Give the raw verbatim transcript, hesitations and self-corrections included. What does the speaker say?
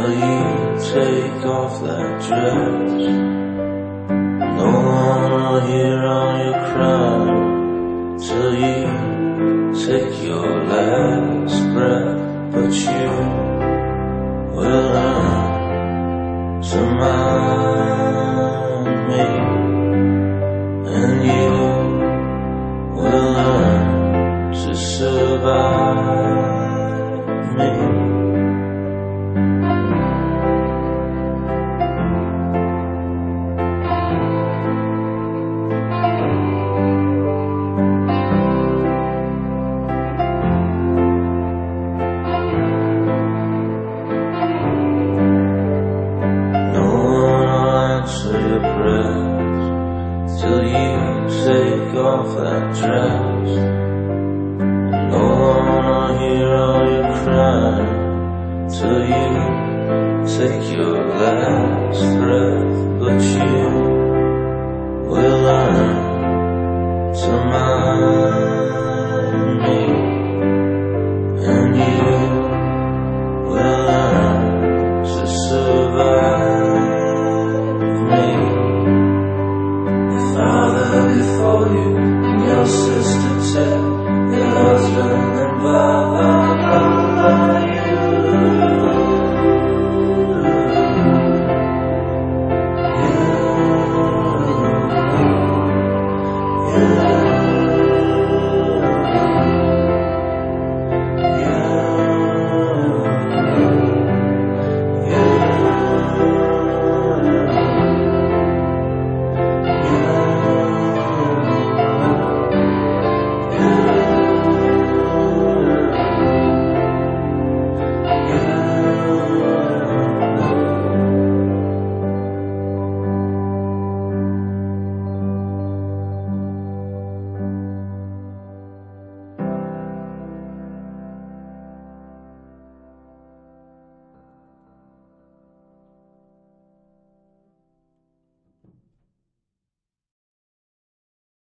till you take off that dress. No one will hear all your crying till you take your last breath. But you will learn to mind me, and you will learn to survive me. Till you take off that dress. No one will hear all your crying till you take your last breath. But you will learn to mind me, and you will learn to survive me. Father before you, and your sister too, your husband and blah blah blah blah you. You, you.